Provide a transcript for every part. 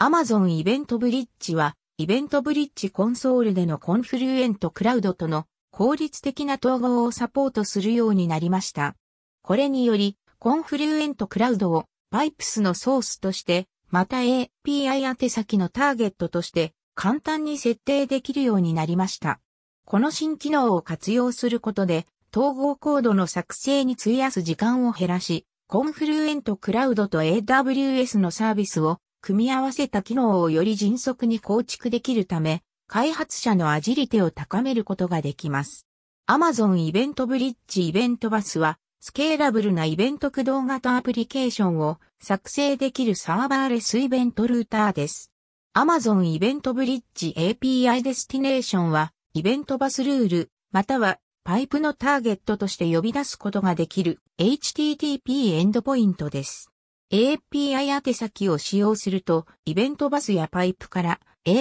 Amazon イベントブリッジは、イベントブリッジコンソールでのコンフルエントクラウドとの効率的な統合をサポートするようになりました。これにより、コンフルエントクラウドを Pipes のソースとして、また API 宛先のターゲットとして簡単に設定できるようになりました。この新機能を活用することで、統合コードの作成に費やす時間を減らし、コンフルエントクラウドと AWS のサービスを組み合わせた機能をより迅速に構築できるため、開発者のアジリテを高めることができます。Amazon イベントブリッジイベントバスは、スケーラブルなイベント駆動型アプリケーションを作成できるサーバーレスイベントルーターです。Amazon イベントブリッジ API デスティネーションは、イベントバスルール、またはパイプのターゲットとして呼び出すことができる HTTP エンドポイントです。API 宛先を使用すると、イベントバスやパイプから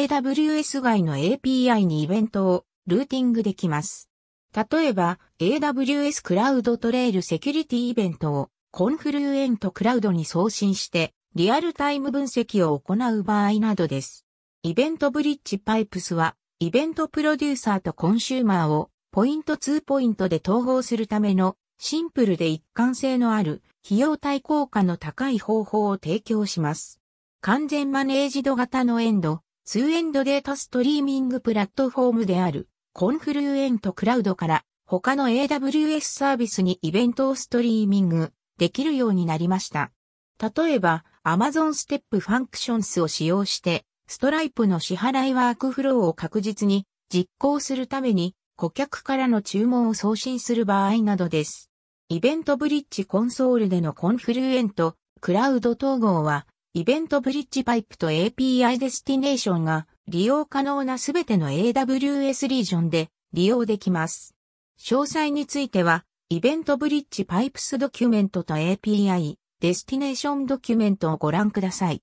AWS 外の API にイベントをルーティングできます。例えば、AWS クラウドトレイルセキュリティイベントをコンフルエントクラウドに送信して、リアルタイム分析を行う場合などです。イベントブリッジパイプスは、イベントプロデューサーとコンシューマーをポイント2ポイントで統合するためのシンプルで一貫性のある費用対効果の高い方法を提供します。完全マネージド型のエンド、2エンドデータストリーミングプラットフォームであるコンフルエントクラウドから他の AWS サービスにイベントをストリーミングできるようになりました。例えば Amazon ステップファンクションスを使用してストライプの支払いワークフローを確実に実行するために顧客からの注文を送信する場合などです。イベントブリッジコンソールでのコンフルエントクラウド統合は、イベントブリッジパイプと API デスティネーションが利用可能なすべての AWS リージョンで利用できます。詳細については、イベントブリッジパイプスドキュメントと API デスティネーションドキュメントをご覧ください。